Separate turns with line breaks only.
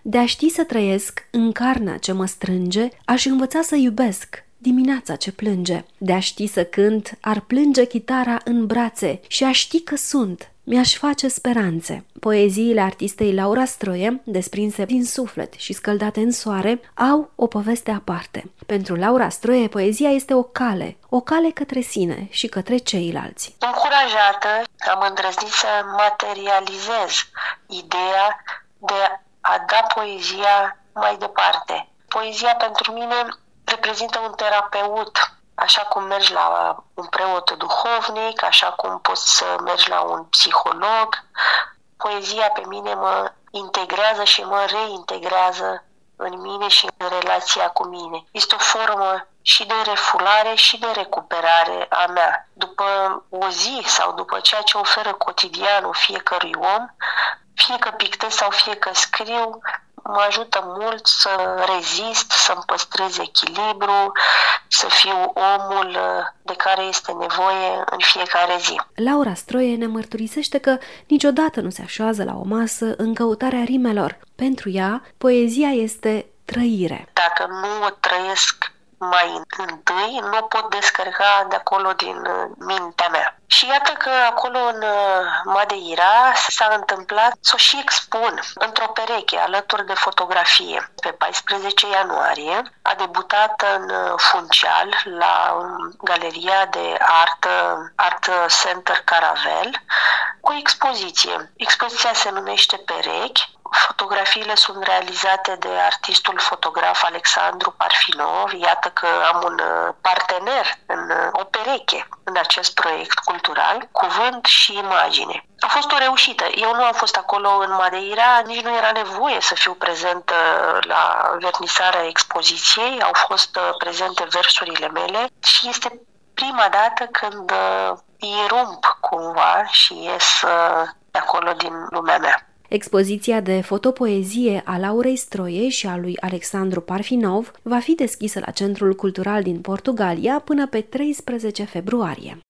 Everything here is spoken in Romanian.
De a ști să trăiesc în carnea ce mă strânge, aș învăța să iubesc dimineața ce plânge. De a ști să cânt, ar plânge chitara în brațe și a ști că sunt, mi-aș face speranțe. Poeziile artistei Laura Stroie, desprinse din suflet și scăldate în soare, au o poveste aparte. Pentru Laura Stroie, poezia este o cale către sine și către ceilalți.
Încurajată, am îndrăznit să materializez ideea de a da poezia mai departe. Poezia pentru mine reprezintă un terapeut, așa cum mergi la un preot duhovnic, așa cum poți să mergi la un psiholog. Poezia pe mine mă integrează și mă reintegrează în mine și în relația cu mine. Este o formă și de refulare și de recuperare a mea. După o zi sau după ceea ce oferă cotidianul fiecărui om, fie că pictez sau fie că scriu, mă ajută mult să rezist, să-mi păstrez echilibru, să fiu omul de care este nevoie în fiecare zi.
Laura Stroie ne mărturisește că niciodată nu se așează la o masă în căutarea rimelor. Pentru ea, poezia este trăire.
Dacă nu o trăiesc mai întâi, nu o pot descărca de acolo din mintea mea. Și iată că acolo în Madeira s-a întâmplat să o și expun într-o pereche alături de fotografie. Pe 14 ianuarie a debutat în Funchal la Galeria de Art Center Caravel cu o expoziție. Expoziția se numește Perechi. Fotografiile sunt realizate de artistul fotograf Alexandru Parfinov. Iată că am un partener în o pereche în acest proiect cultural, cuvânt și imagine. A fost o reușită. Eu nu am fost acolo în Madeira, nici nu era nevoie să fiu prezentă la vernisarea expoziției. Au fost prezente versurile mele și este prima dată când irump cumva și ies de acolo din lumea mea.
Expoziția de fotopoezie a Laurei Stroie și a lui Alexandru Parfinov va fi deschisă la Centrul Cultural din Portugalia până pe 13 februarie.